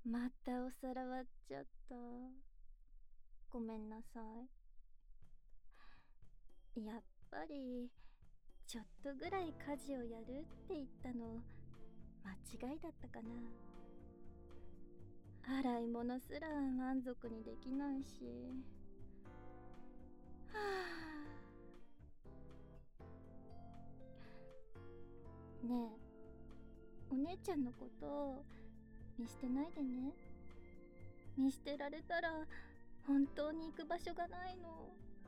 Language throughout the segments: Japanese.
またお皿割っちゃった。ごめんなさい。やっぱりちょっとぐらい家事をやるって言ったの間違いだったかな。洗い物すら満足にできないし。はあ。ねえ、お姉ちゃんのこと見捨てないでね。見捨てられたら本当に行く場所がないの。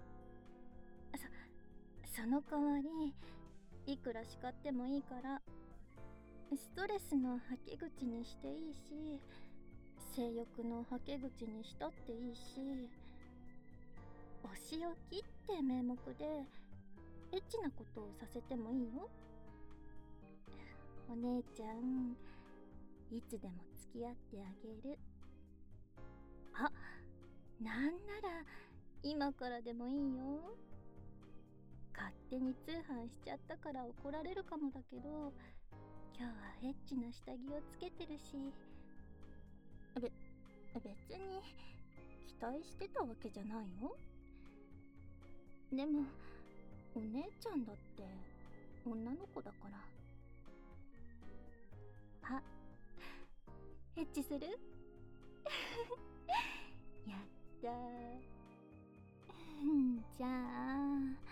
その代わりいくら叱ってもいいからストレスのはけ口にしていいし、性欲のはけ口にしたっていいし、お仕置きって名目でエッチなことをさせてもいいよ。お姉ちゃんいつでも付き合ってあげる。あ、なんなら今からでもいいよ。勝手に通販しちゃったから怒られるかもだけど、今日はエッチな下着をつけてるし、別に期待してたわけじゃないよ。でもお姉ちゃんだって女の子だから。あ、エッチするやったー。じゃあ